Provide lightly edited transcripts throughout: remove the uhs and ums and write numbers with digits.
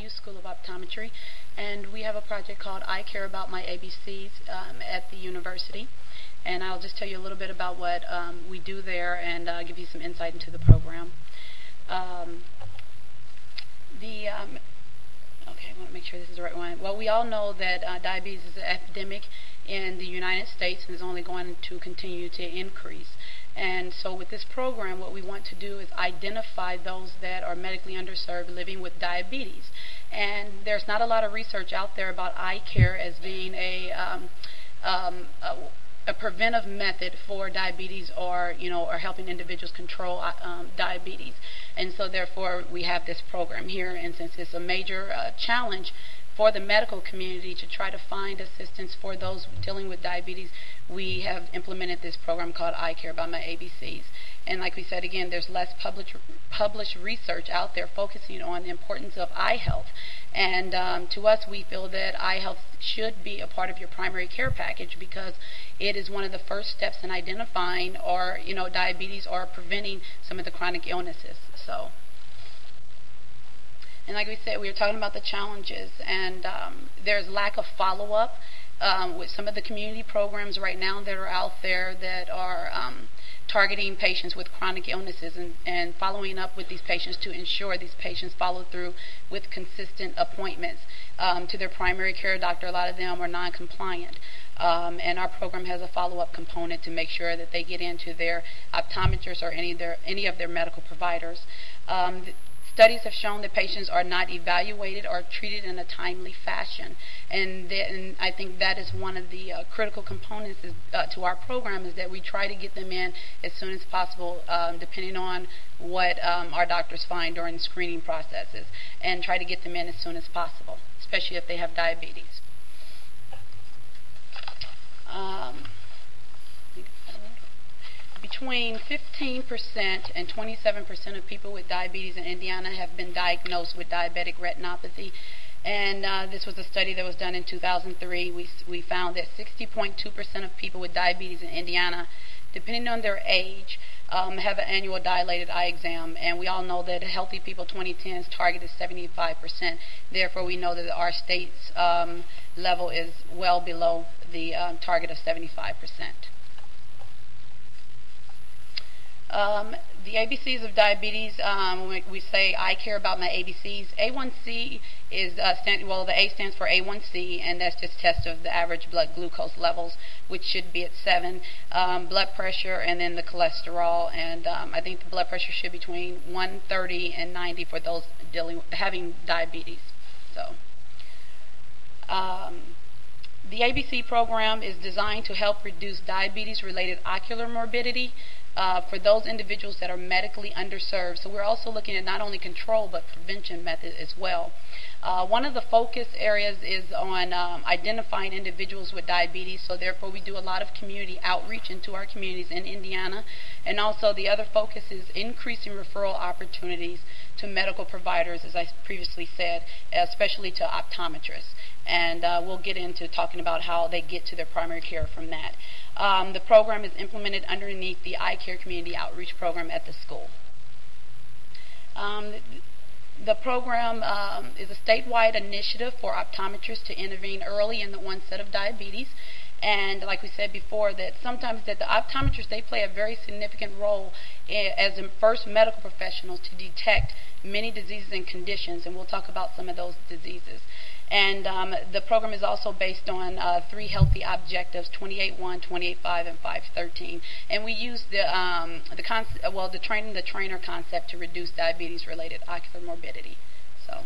NYU School of Optometry, and we have a project called I Care About My ABCs at the university. And I'll just tell you a little bit about what we do there and give you some insight into the program. Okay, I want to make sure this is the right one. Well, we all know that diabetes is an epidemic in the United States and is only going to continue to increase. And so with this program, what we want to do is identify those that are medically underserved living with diabetes. And there's not a lot of research out there about eye care as being a preventive method for diabetes, or helping individuals control diabetes. And so therefore we have this program here, and since it's a major challenge for the medical community to try to find assistance for those dealing with diabetes, we have implemented this program called I Care About My ABCs. And like we said again, there's less published research out there focusing on the importance of eye health. And to us, we feel that eye health should be a part of your primary care package, because it is one of the first steps in identifying or diabetes or preventing some of the chronic illnesses. So, and like we said, we were talking about the challenges, and there's lack of follow-up with some of the community programs right now that are out there that are targeting patients with chronic illnesses and following up with these patients to ensure these patients follow through with consistent appointments to their primary care doctor. A lot of them are non-compliant. And our program has a follow-up component to make sure that they get into their optometrist or any of their medical providers. Studies have shown that patients are not evaluated or treated in a timely fashion, and I think that is one of the critical components to our program, is that we try to get them in as soon as possible, depending on what our doctors find during screening processes, and try to get them in as soon as possible, especially if they have diabetes. Between 15% and 27% of people with diabetes in Indiana have been diagnosed with diabetic retinopathy. And this was a study that was done in 2003. We found that 60.2% of people with diabetes in Indiana, depending on their age, have an annual dilated eye exam. And we all know that Healthy People 2010's target is 75%. Therefore, we know that our state's level is well below the target of 75%. The ABCs of diabetes, when we say I care about my ABCs, A1C is, the A stands for A1C, and that's just a test of the average blood glucose levels, which should be at 7, blood pressure, and then the cholesterol. And I think the blood pressure should be between 130 and 90 for those having diabetes. So, the ABC program is designed to help reduce diabetes-related ocular morbidity for those individuals that are medically underserved. So we're also looking at not only control but prevention methods as well. One of the focus areas is on identifying individuals with diabetes, so therefore we do a lot of community outreach into our communities in Indiana. And also the other focus is increasing referral opportunities to medical providers, as I previously said, especially to optometrists. And we'll get into talking about how they get to their primary care from that. The program is implemented underneath the Eye Care Community Outreach Program at the school. The program is a statewide initiative for optometrists to intervene early in the onset of diabetes. And like we said before, that sometimes that the optometrists, they play a very significant role as the first medical professionals to detect many diseases and conditions, and we'll talk about some of those diseases. And the program is also based on 3 healthy objectives: 28.1, 28.5, and 5.13. And we use the training the trainer concept to reduce diabetes-related ocular morbidity. So,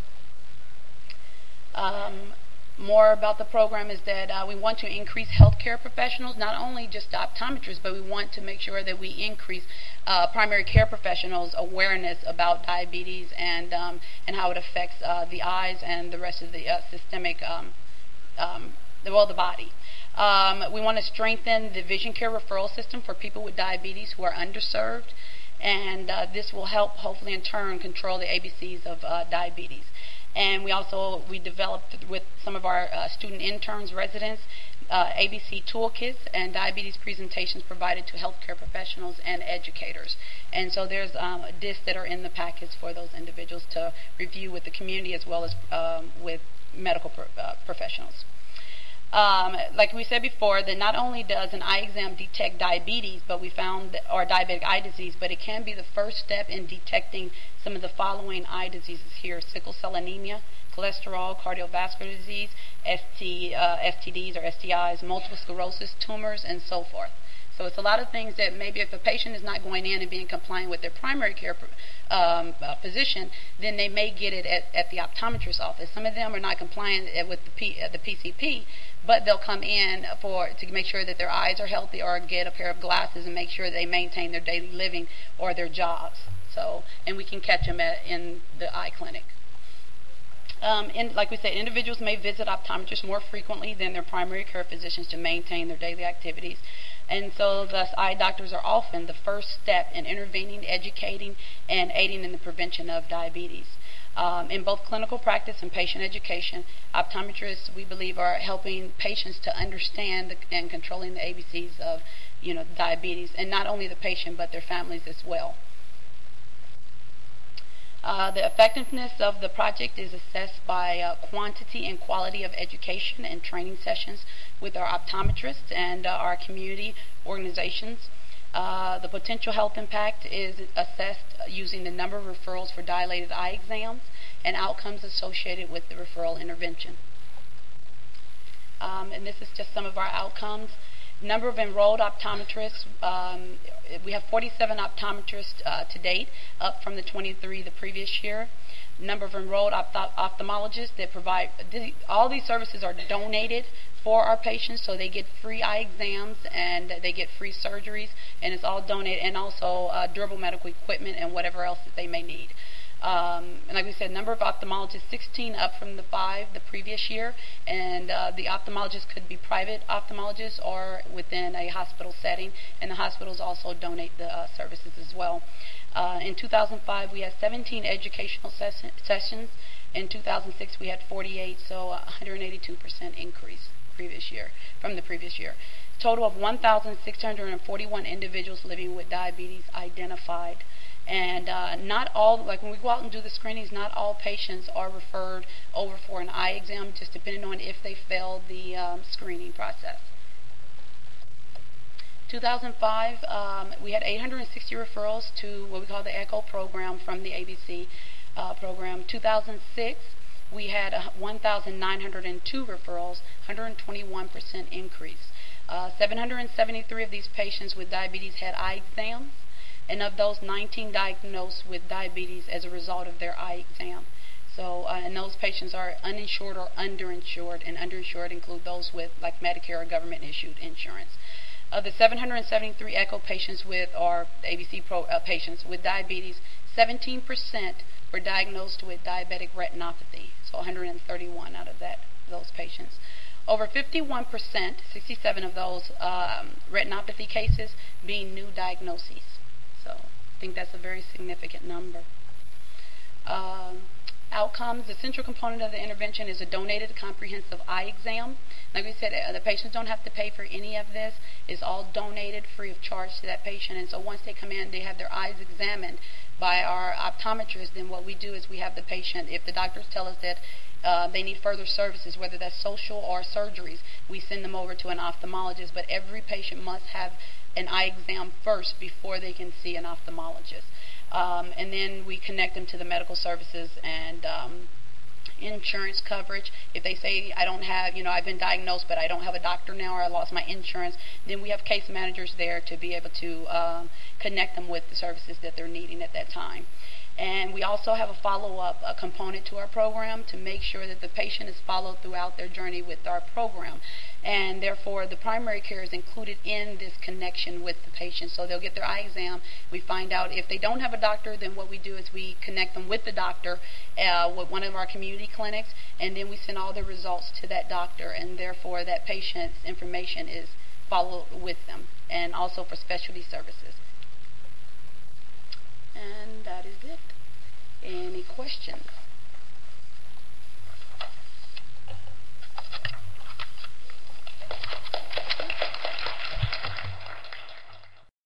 more about the program is that we want to increase healthcare professionals, not only just optometrists, but we want to make sure that we increase primary care professionals' awareness about diabetes and how it affects the eyes and the rest of the systemic, the body. We want to strengthen the vision care referral system for people with diabetes who are underserved, and this will help, hopefully in turn, control the ABCs of diabetes. And we developed with some of our student interns, residents, ABC toolkits and diabetes presentations provided to healthcare professionals and educators. And so there's discs that are in the packets for those individuals to review with the community as well as with medical professionals. Like we said before, that not only does an eye exam detect diabetes, but we found or diabetic eye disease, but it can be the first step in detecting some of the following eye diseases here: sickle cell anemia, cholesterol, cardiovascular disease, STDs or STIs, multiple sclerosis, tumors, and so forth. So it's a lot of things that maybe if a patient is not going in and being compliant with their primary care physician, then they may get it at the optometrist's office. Some of them are not compliant with the PCP, but they'll come in to make sure that their eyes are healthy or get a pair of glasses and make sure they maintain their daily living or their jobs. So, and we can catch them in the eye clinic. Like we said, individuals may visit optometrists more frequently than their primary care physicians to maintain their daily activities. And so thus eye doctors are often the first step in intervening, educating, and aiding in the prevention of diabetes. In both clinical practice and patient education, optometrists, we believe, are helping patients to understand and controlling the ABCs of diabetes, and not only the patient but their families as well. The effectiveness of the project is assessed by quantity and quality of education and training sessions with our optometrists and our community organizations. The potential health impact is assessed using the number of referrals for dilated eye exams and outcomes associated with the referral intervention. And this is just some of our outcomes. Number of enrolled optometrists, we have 47 optometrists to date, up from the 23 the previous year. Number of enrolled ophthalmologists that provide, all these services are donated for our patients, so they get free eye exams and they get free surgeries, and it's all donated, and also durable medical equipment and whatever else that they may need. And like we said, number of ophthalmologists, 16 up from the 5 the previous year, and the ophthalmologists could be private ophthalmologists or within a hospital setting, and the hospitals also donate the services as well. In 2005 we had 17 educational sessions. In 2006 we had 48, so 182% increase from the previous year. Total of 1,641 individuals living with diabetes identified. And not all, like when we go out and do the screenings, not all patients are referred over for an eye exam, just depending on if they failed the screening process. 2005, we had 860 referrals to what we call the ECHO program from the ABC program. 2006, we had 1,902 referrals, 121% increase. 773 of these patients with diabetes had eye exams, and of those, 19 diagnosed with diabetes as a result of their eye exam. So, and those patients are uninsured or underinsured, and underinsured include those with like Medicare or government-issued insurance. Of the 773 ECHO patients or ABC patients with diabetes, 17% were diagnosed with diabetic retinopathy, so 131 out of those patients. Over 51%, 67 of those retinopathy cases being new diagnoses. So I think that's a very significant number. Outcomes, the central component of the intervention is a donated comprehensive eye exam. Like we said, the patients don't have to pay for any of this. It's all donated free of charge to that patient. And so once they come in, they have their eyes examined by our optometrist. Then what we do is we have the patient, if the doctors tell us that they need further services, whether that's social or surgeries, we send them over to an ophthalmologist. But every patient must have an eye exam first before they can see an ophthalmologist. And then we connect them to the medical services and insurance coverage. If they say, I don't have, I've been diagnosed, but I don't have a doctor now, or I lost my insurance, then we have case managers there to be able to connect them with the services that they're needing at that time. And we also have a follow-up component to our program to make sure that the patient is followed throughout their journey with our program. And therefore, the primary care is included in this connection with the patient. So they'll get their eye exam. We find out if they don't have a doctor, then what we do is we connect them with the doctor with one of our community clinics, and then we send all the results to that doctor, and therefore that patient's information is followed with them, and also for specialty services.